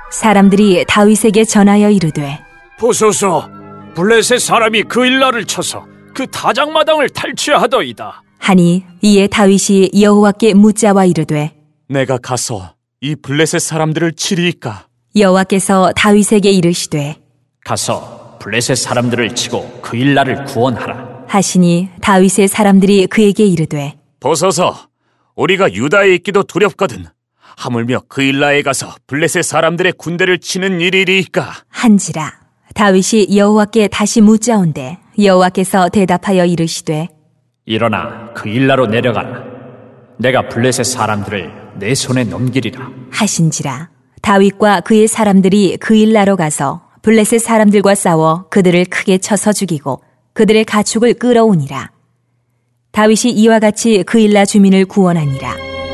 사람들이 다윗에게 전하여 이르되 보소서, 블레셋 사람이 그일라를 쳐서 그 타작마당을 탈취하더이다 하니 이에 다윗이 여호와께 묻자와 이르되 내가 가서 이 블레셋 사람들을 치리이까? 여호와께서 다윗에게 이르시되 가서 블레셋 사람들을 치고 그일라를 구원하라 하시니 다윗의 사람들이 그에게 이르되 보소서, 우리가 유다에 있기도 두렵거든. 하물며 그일라에 가서 블레셋 사람들의 군대를 치는 일이리이까? 한지라. 다윗이 여호와께 다시 묻자온대 여호와께서 대답하여 이르시되 일어나 그일라로 내려가라. 내가 블레셋 사람들을 내 손에 넘기리라 하신지라. 다윗과 그의 사람들이 그일라로 가서 블레셋 사람들과 싸워 그들을 크게 쳐서 죽이고 그들의 가축을 끌어오니라. 다윗이 이와 같이 그일라 주민을 구원하니라.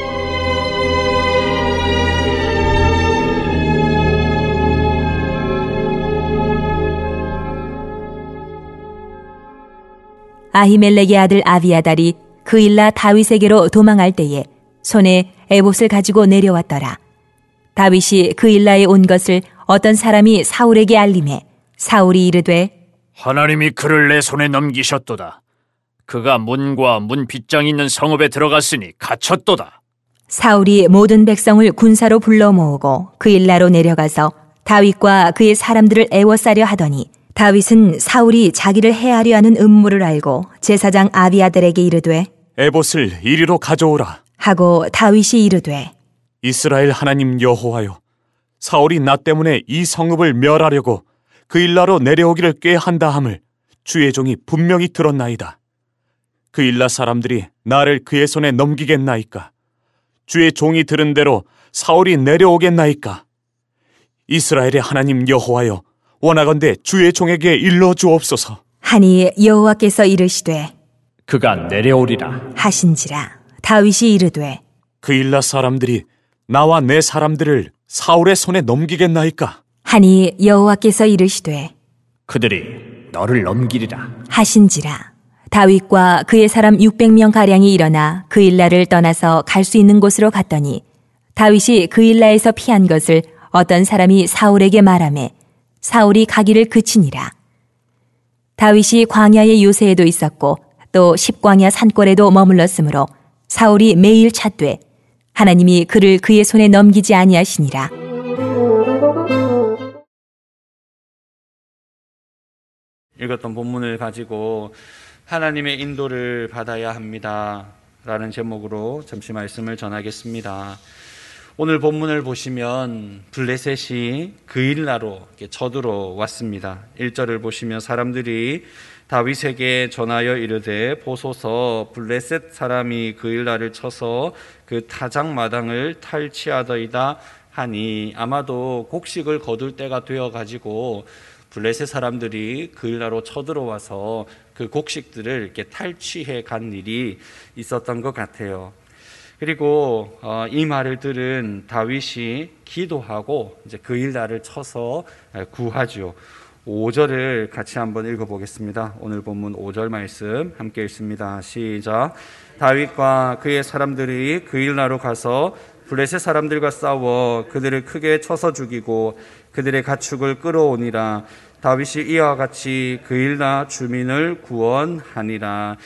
아히멜렉의 아들 아비아달이 그일라 다윗에게로 도망할 때에 손에 에봇을 가지고 내려왔더라. 다윗이 그일라에 온 것을 어떤 사람이 사울에게 알림해 사울이 이르되 하나님이 그를 내 손에 넘기셨도다. 그가 문과 문 빗장이 있는 성읍에 들어갔으니 갇혔도다. 사울이 모든 백성을 군사로 불러 모으고 그일라로 내려가서 다윗과 그의 사람들을 애워싸려 하더니 다윗은 사울이 자기를 해하려 하는 음모를 알고 제사장 아비아달에게 이르되 에봇을 이리로 가져오라 하고 다윗이 이르되 이스라엘 하나님 여호와여, 사울이 나 때문에 이 성읍을 멸하려고 그일라로 내려오기를 꾀한다 함을 주의 종이 분명히 들었나이다. 그일라 사람들이 나를 그의 손에 넘기겠나이까? 주의 종이 들은 대로 사울이 내려오겠나이까? 이스라엘의 하나님 여호와여, 원하건대 주의 종에게 일러 주옵소서. 하니 여호와께서 이르시되 그가 내려오리라 하신지라. 다윗이 이르되 그일라 사람들이 나와 내 사람들을 사울의 손에 넘기겠나이까? 하니 여호와께서 이르시되 그들이 너를 넘기리라 하신지라. 다윗과 그의 사람 600명 가량이 일어나 그일라를 떠나서 갈 수 있는 곳으로 갔더니 다윗이 그일라에서 피한 것을 어떤 사람이 사울에게 말하매 사울이 가기를 그치니라. 다윗이 광야의 요새에도 있었고 또 십광야 산골에도 머물렀으므로 사울이 매일 찾되 하나님이 그를 그의 손에 넘기지 아니하시니라. 읽었던 본문을 가지고 하나님의 인도를 받아야 합니다 라는 제목으로 잠시 말씀을 전하겠습니다. 오늘 본문을 보시면 블레셋이 그일라로 쳐들어왔습니다. 1절을 보시면 사람들이 다윗에게 전하여 이르되 보소서, 블레셋 사람이 그일라를 쳐서 그 타작마당을 탈취하더이다 하니, 아마도 곡식을 거둘 때가 되어가지고 블레셋 사람들이 그일라로 쳐들어와서 그 곡식들을 이렇게 탈취해 간 일이 있었던 것 같아요. 그리고 이 말을 들은 다윗이 기도하고 이제 그일라를 쳐서 구하죠. 5절을 같이 한번 읽어보겠습니다. 오늘 본문 5절 말씀 함께 읽습니다. 시작. 다윗과 그의 사람들이 그일라로 가서 블레셋 사람들과 싸워 그들을 크게 쳐서 죽이고 그들의 가축을 끌어오니라. 다윗이 이와 같이 그일라 주민을 구원하니라.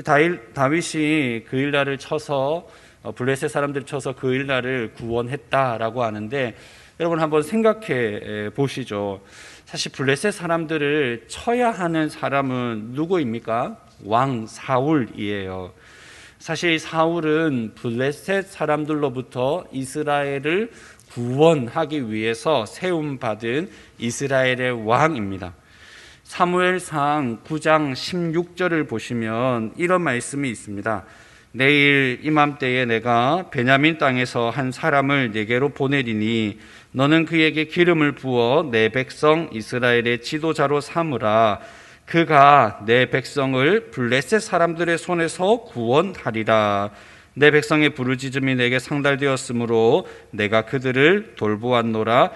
다윗이 그일라를 쳐서 블레셋 사람들을 쳐서 그일라를 구원했다라고 하는데, 여러분 한번 생각해 보시죠. 사실 블레셋 사람들을 쳐야 하는 사람은 누구입니까? 왕 사울이에요. 사실 사울은 블레셋 사람들로부터 이스라엘을 구원하기 위해서 세움받은 이스라엘의 왕입니다. 사무엘상 9장 16절을 보시면 이런 말씀이 있습니다. 내일 이맘때에 내가 베냐민 땅에서 한 사람을 네게로 보내리니 너는 그에게 기름을 부어 내 백성 이스라엘의 지도자로 삼으라. 그가 내 백성을 블레셋 사람들의 손에서 구원하리라. 내 백성의 부르짖음이 내게 상달되었으므로 내가 그들을 돌보았노라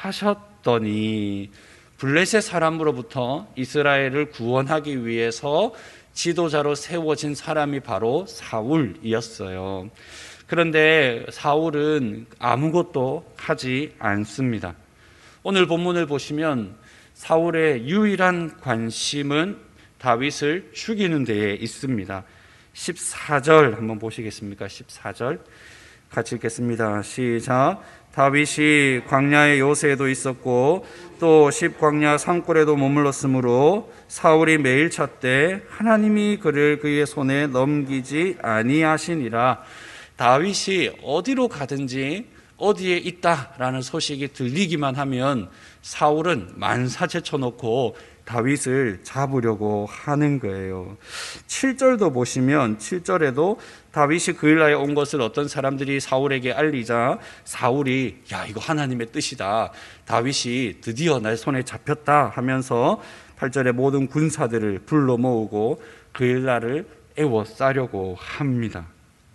하셨더니, 블레셋 사람으로부터 이스라엘을 구원하기 위해서 지도자로 세워진 사람이 바로 사울이었어요. 그런데 사울은 아무것도 하지 않습니다. 오늘 본문을 보시면 사울의 유일한 관심은 다윗을 죽이는 데에 있습니다. 14절 한번 보시겠습니까? 14절 같이 읽겠습니다. 시작. 다윗이 광야의 요새에도 있었고 또 십광야 산골에도 머물렀으므로 사울이 매일 찾되 하나님이 그를 그의 손에 넘기지 아니하시니라. 다윗이 어디로 가든지 어디에 있다라는 소식이 들리기만 하면 사울은 만사제쳐놓고 다윗을 잡으려고 하는 거예요. 7절도 보시면 7절에도 다윗이 그일라에 온 것을 어떤 사람들이 사울에게 알리자 사울이 야 이거 하나님의 뜻이다. 다윗이 드디어 내 손에 잡혔다 하면서 8절에 모든 군사들을 불러 모으고 그일라를 에워싸려고 합니다.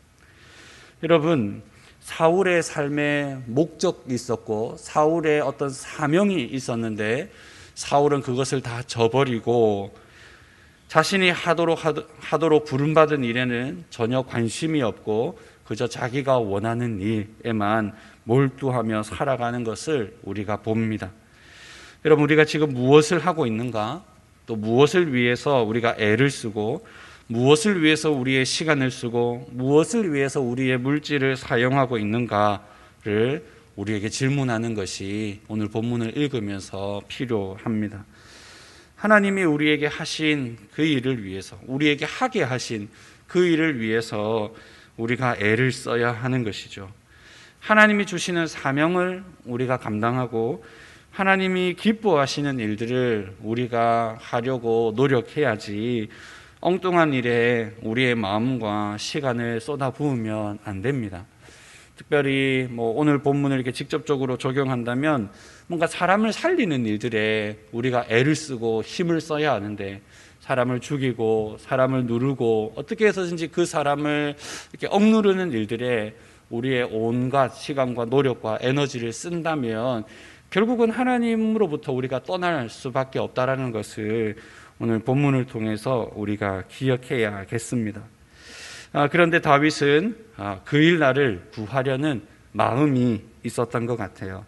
여러분, 사울의 삶에 목적이 있었고 사울의 어떤 사명이 있었는데 사울은 그것을 다 저버리고 자신이 하도록 부름받은 일에는 전혀 관심이 없고 그저 자기가 원하는 일에만 몰두하며 살아가는 것을 우리가 봅니다. 여러분, 우리가 지금 무엇을 하고 있는가? 또 무엇을 위해서 우리가 애를 쓰고 무엇을 위해서 우리의 시간을 쓰고 무엇을 위해서 우리의 물질을 사용하고 있는가를 우리에게 질문하는 것이 오늘 본문을 읽으면서 필요합니다. 하나님이 우리에게 하신 그 일을 위해서, 우리에게 하게 하신 그 일을 위해서 우리가 애를 써야 하는 것이죠. 하나님이 주시는 사명을 우리가 감당하고 하나님이 기뻐하시는 일들을 우리가 하려고 노력해야지 엉뚱한 일에 우리의 마음과 시간을 쏟아부으면 안 됩니다. 특별히 오늘 본문을 이렇게 직접적으로 적용한다면 뭔가 사람을 살리는 일들에 우리가 애를 쓰고 힘을 써야 하는데 사람을 죽이고 사람을 누르고 어떻게 해서든지 그 사람을 이렇게 억누르는 일들에 우리의 온갖 시간과 노력과 에너지를 쓴다면 결국은 하나님으로부터 우리가 떠날 수밖에 없다라는 것을 오늘 본문을 통해서 우리가 기억해야겠습니다. 그런데 다윗은 그일라를 구하려는 마음이 있었던 것 같아요.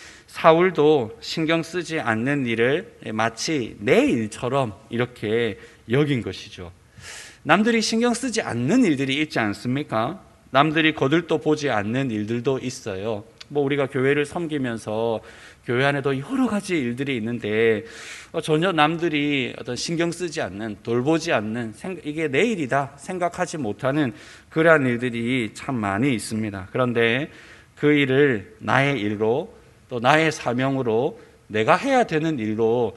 사울도 신경 쓰지 않는 일을 마치 내 일처럼 이렇게 여긴 것이죠. 남들이 신경 쓰지 않는 일들이 있지 않습니까? 남들이 거들떠 보지 않는 일들도 있어요. 우리가 교회를 섬기면서 교회 안에도 여러 가지 일들이 있는데 전혀 남들이 어떤 신경 쓰지 않는, 돌보지 않는, 이게 내 일이다 생각하지 못하는 그러한 일들이 참 많이 있습니다. 그런데 그 일을 나의 일로 또 나의 사명으로 내가 해야 되는 일로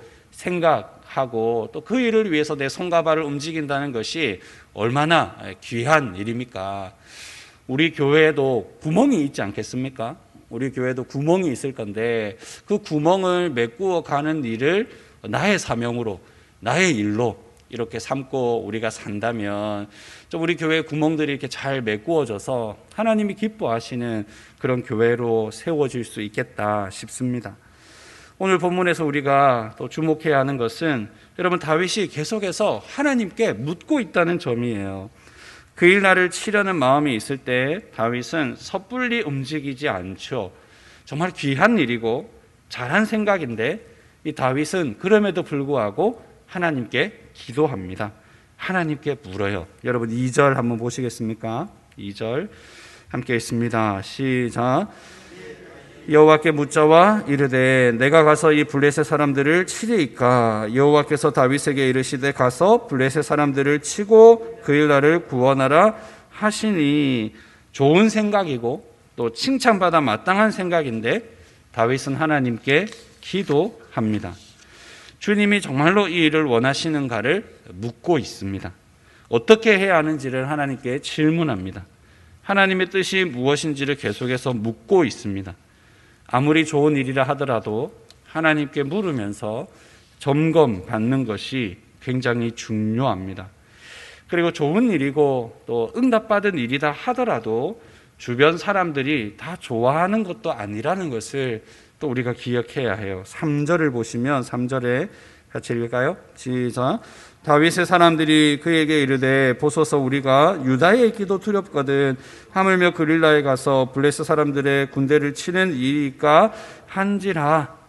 생각하고 또 그 일을 위해서 내 손과 발을 움직인다는 것이 얼마나 귀한 일입니까? 우리 교회에도 구멍이 있지 않겠습니까? 우리 교회도 구멍이 있을 건데 그 구멍을 메꾸어 가는 일을 나의 사명으로, 나의 일로 이렇게 삼고 우리가 산다면 좀 우리 교회 구멍들이 이렇게 잘 메꾸어져서 하나님이 기뻐하시는 그런 교회로 세워질 수 있겠다 싶습니다. 오늘 본문에서 우리가 또 주목해야 하는 것은 여러분, 다윗이 계속해서 하나님께 묻고 있다는 점이에요. 그일날을 치려는 마음이 있을 때 다윗은 섣불리 움직이지 않죠. 정말 귀한 일이고 잘한 생각인데 이 다윗은 그럼에도 불구하고 하나님께 기도합니다. 하나님께 물어요. 여러분 2절 한번 보시겠습니까? 2절 함께 읽습니다. 시작. 여호와께 묻자와 이르되 내가 가서 이 블레셋 사람들을 치리이까? 여호와께서 다윗에게 이르시되 가서 블레셋 사람들을 치고 그일날을 구원하라 하시니. 좋은 생각이고 또 칭찬받아 마땅한 생각인데 다윗은 하나님께 기도합니다. 주님이 정말로 이 일을 원하시는가를 묻고 있습니다. 어떻게 해야 하는지를 하나님께 질문합니다. 하나님의 뜻이 무엇인지를 계속해서 묻고 있습니다. 아무리 좋은 일이라 하더라도 하나님께 물으면서 점검받는 것이 굉장히 중요합니다. 그리고 좋은 일이고 또 응답받은 일이다 하더라도 주변 사람들이 다 좋아하는 것도 아니라는 것을 또 우리가 기억해야 해요. 3절을 보시면 3절에 같이 읽을까요? 시작. 다윗의 사람들이 그에게 이르되 보소서 우리가 유다에 있기도 두렵거든 하물며 그릴라에 가서 블레셋 사람들의 군대를 치는 일이까 한지라.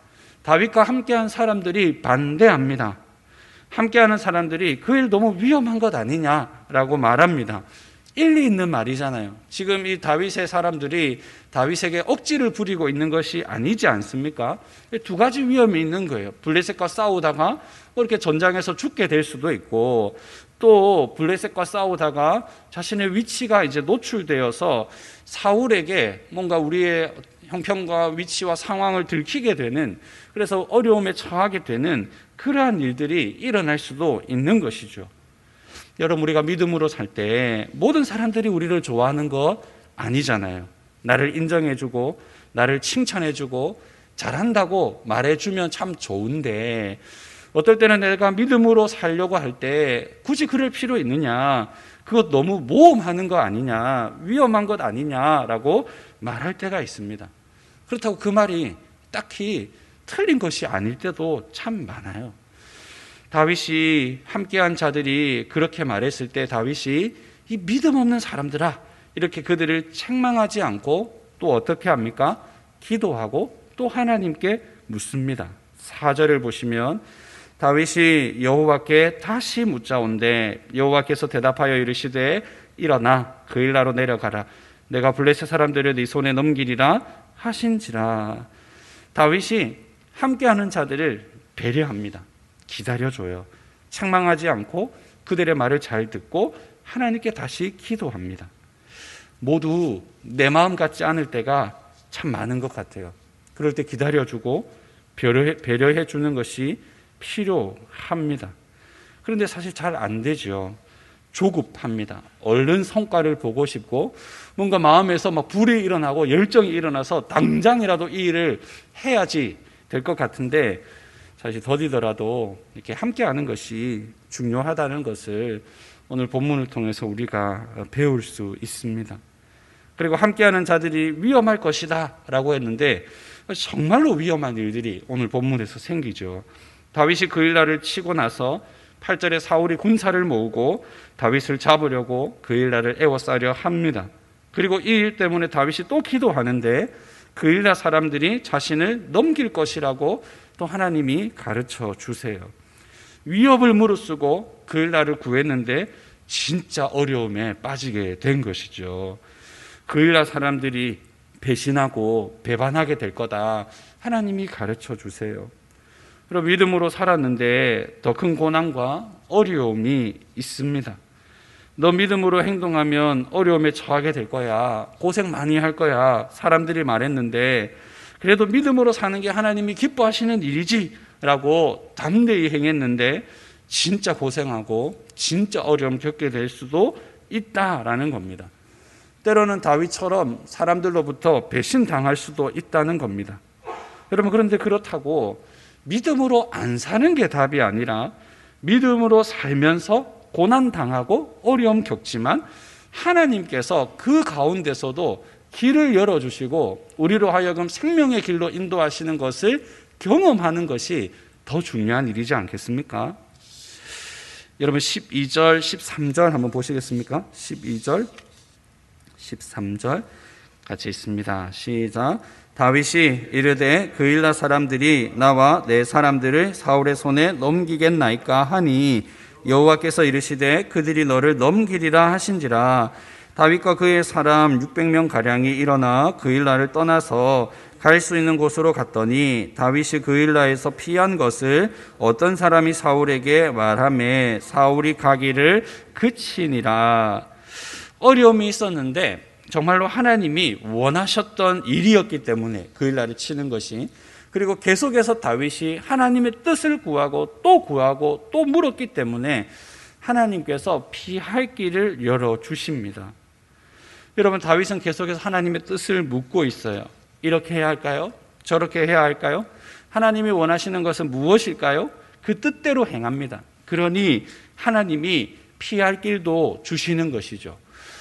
다윗과 함께한 사람들이 반대합니다. 함께하는 사람들이 그 일 너무 위험한 것 아니냐라고 말합니다. 일리 있는 말이잖아요. 지금 이 다윗의 사람들이 다윗에게 억지를 부리고 있는 것이 아니지 않습니까? 두 가지 위험이 있는 거예요. 블레셋과 싸우다가 이렇게 전장에서 죽게 될 수도 있고, 또 블레셋과 싸우다가 자신의 위치가 이제 노출되어서 사울에게 뭔가 우리의 형편과 위치와 상황을 들키게 되는, 그래서 어려움에 처하게 되는 그러한 일들이 일어날 수도 있는 것이죠. 여러분, 우리가 믿음으로 살 때 모든 사람들이 우리를 좋아하는 거 아니잖아요. 나를 인정해주고 나를 칭찬해주고 잘한다고 말해주면 참 좋은데, 어떨 때는 내가 믿음으로 살려고 할 때 굳이 그럴 필요 있느냐, 그것 너무 모험하는 거 아니냐, 위험한 것 아니냐라고 말할 때가 있습니다. 그렇다고 그 말이 딱히 틀린 것이 아닐 때도 참 많아요. 다윗이 함께한 자들이 그렇게 말했을 때 다윗이 이 믿음 없는 사람들아, 이렇게 그들을 책망하지 않고 또 어떻게 합니까? 기도하고 또 하나님께 묻습니다. 4절을 보시면 다윗이 여호와께 다시 묻자온데 여호와께서 대답하여 이르시되 일어나 그일라로 내려가라, 내가 블레셋 사람들을 네 손에 넘기리라 하신지라. 다윗이 함께하는 자들을 배려합니다. 기다려줘요. 책망하지 않고 그들의 말을 잘 듣고 하나님께 다시 기도합니다. 모두 내 마음 같지 않을 때가 참 많은 것 같아요. 그럴 때 기다려주고 배려해 주는 것이 필요합니다. 그런데 사실 잘 안 되죠. 조급합니다. 얼른 성과를 보고 싶고 뭔가 마음에서 막 불이 일어나고 열정이 일어나서 당장이라도 이 일을 해야지 될 것 같은데, 사실 더디더라도 이렇게 함께하는 것이 중요하다는 것을 오늘 본문을 통해서 우리가 배울 수 있습니다. 그리고 함께하는 자들이 위험할 것이다 라고 했는데 정말로 위험한 일들이 오늘 본문에서 생기죠. 다윗이 그일라를 치고 나서 8절에 사울이 군사를 모으고 다윗을 잡으려고 그일라를 에워싸려 합니다. 그리고 이 일 때문에 다윗이 또 기도하는데 그일라 사람들이 자신을 넘길 것이라고 또 하나님이 가르쳐 주세요. 위협을 무릅쓰고 그일라를 구했는데 진짜 어려움에 빠지게 된 것이죠. 그일라 사람들이 배신하고 배반하게 될 거다, 하나님이 가르쳐 주세요. 그럼 믿음으로 살았는데 더 큰 고난과 어려움이 있습니다. 너 믿음으로 행동하면 어려움에 처하게 될 거야, 고생 많이 할 거야, 사람들이 말했는데 그래도 믿음으로 사는 게 하나님이 기뻐하시는 일이지 라고 담대히 행했는데 진짜 고생하고 진짜 어려움 겪게 될 수도 있다라는 겁니다. 때로는 다윗처럼 사람들로부터 배신당할 수도 있다는 겁니다. 여러분, 그런데 그렇다고 믿음으로 안 사는 게 답이 아니라 믿음으로 살면서 고난당하고 어려움 겪지만 하나님께서 그 가운데서도 길을 열어주시고 우리로 하여금 생명의 길로 인도하시는 것을 경험하는 것이 더 중요한 일이지 않겠습니까? 여러분 12절, 13절 한번 보시겠습니까? 12절, 13절 같이 있습니다. 시작. 다윗이 이르되 그일라 사람들이 나와 내 사람들을 사울의 손에 넘기겠나이까 하니 여호와께서 이르시되 그들이 너를 넘기리라 하신지라. 다윗과 그의 사람 600명 가량이 일어나 그일라를 떠나서 갈 수 있는 곳으로 갔더니 다윗이 그일라에서 피한 것을 어떤 사람이 사울에게 말하매 사울이 가기를 그치니라. 어려움이 있었는데 정말로 하나님이 원하셨던 일이었기 때문에 그일라를 치는 것이, 그리고 계속해서 다윗이 하나님의 뜻을 구하고 또 물었기 때문에 하나님께서 피할 길을 열어주십니다. 여러분, 다윗은 계속해서 하나님의 뜻을 묻고 있어요. 이렇게 해야 할까요? 저렇게 해야 할까요? 하나님이 원하시는 것은 무엇일까요? 그 뜻대로 행합니다. 그러니 하나님이 피할 길도 주시는 것이죠.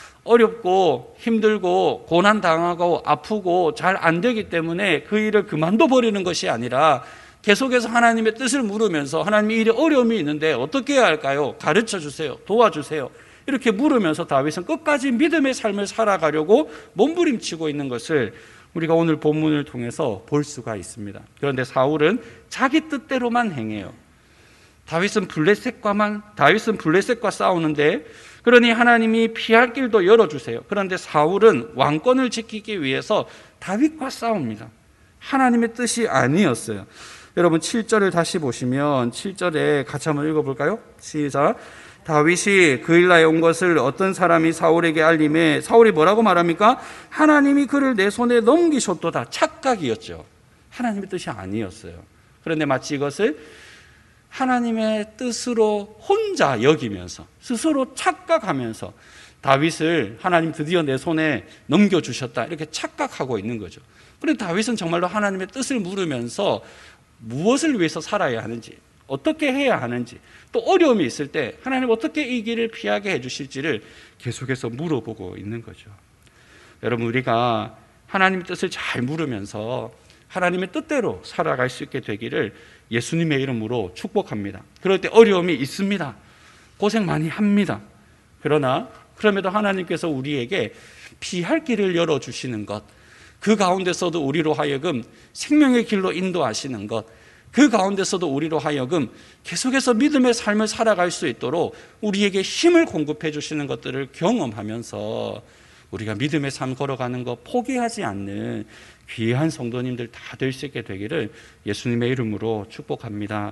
어렵고 힘들고 고난당하고 아프고 잘 안 되기 때문에 그 일을 그만둬 버리는 것이 아니라 계속해서 하나님의 뜻을 물으면서 하나님, 이 일에 어려움이 있는데 어떻게 해야 할까요? 가르쳐 주세요. 도와주세요. 이렇게 물으면서 다윗은 끝까지 믿음의 삶을 살아가려고 몸부림치고 있는 것을 우리가 오늘 본문을 통해서 볼 수가 있습니다. 그런데 사울은 자기 뜻대로만 행해요. 다윗은 블레셋과 싸우는데, 그러니 하나님이 피할 길도 열어주세요. 그런데 사울은 왕권을 지키기 위해서 다윗과 싸웁니다. 하나님의 뜻이 아니었어요. 여러분 7절을 다시 보시면 7절에 같이 한번 읽어볼까요? 시작. 다윗이 그일라에 온 것을 어떤 사람이 사울에게 알림해 사울이 뭐라고 말합니까? 하나님이 그를 내 손에 넘기셨도다. 착각이었죠. 하나님의 뜻이 아니었어요. 그런데 마치 이것을 하나님의 뜻으로 혼자 여기면서 스스로 착각하면서 다윗을 하나님 드디어 내 손에 넘겨주셨다 이렇게 착각하고 있는 거죠. 그런데 다윗은 정말로 하나님의 뜻을 물으면서 무엇을 위해서 살아야 하는지, 어떻게 해야 하는지, 또 어려움이 있을 때 하나님 어떻게 이 길을 피하게 해주실지를 계속해서 물어보고 있는 거죠. 여러분, 우리가 하나님의 뜻을 잘 물으면서 하나님의 뜻대로 살아갈 수 있게 되기를 예수님의 이름으로 축복합니다. 그럴 때 어려움이 있습니다. 고생 많이 합니다. 그러나 그럼에도 하나님께서 우리에게 피할 길을 열어주시는 것, 그 가운데서도 우리로 하여금 생명의 길로 인도하시는 것, 그 가운데서도 우리로 하여금 계속해서 믿음의 삶을 살아갈 수 있도록 우리에게 힘을 공급해 주시는 것들을 경험하면서 우리가 믿음의 삶 걸어가는 거 포기하지 않는 귀한 성도님들 다 될 수 있게 되기를 예수님의 이름으로 축복합니다.